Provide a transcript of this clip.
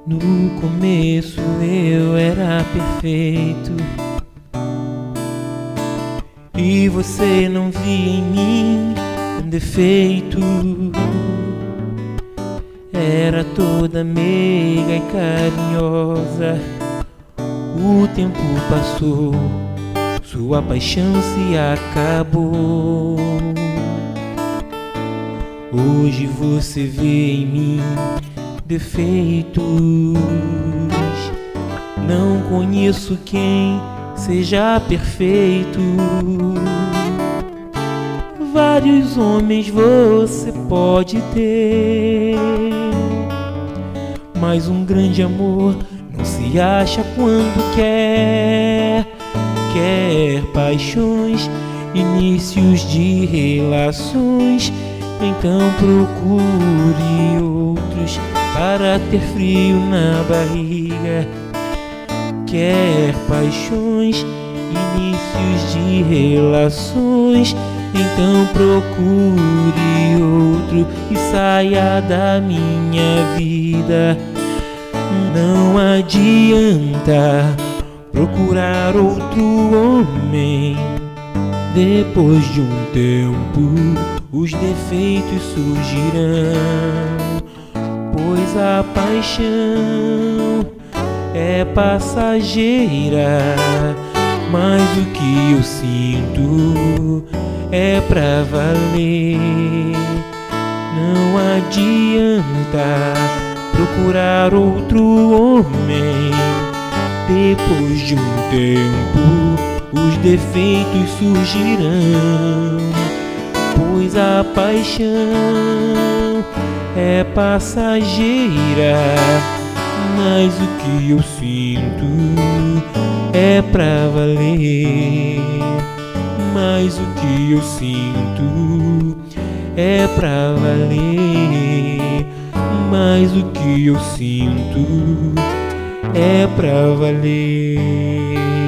No começo eu era perfeito e você não via em mim um defeito. Era toda meiga e carinhosa. O tempo passou, sua paixão se acabou. Hoje você vê em mim defeitos. Não conheço quem seja perfeito. Vários homens você pode ter, mas um grande amor não se acha quando quer. Quer paixões, inícios de relações, então procure outros para ter frio na barriga. Quer paixões, inícios de relações, então procure outro e saia da minha vida. Não adianta procurar outro homem. Depois de um tempo, os defeitos surgirão, pois a paixão é passageira. Mas o que eu sinto é pra valer. Não adianta procurar outro homem. Depois de um tempo, os defeitos surgirão, pois a paixão é passageira. Mas o que eu sinto é pra valer. Mas o que eu sinto é pra valer. Mas o que eu sinto é pra valer.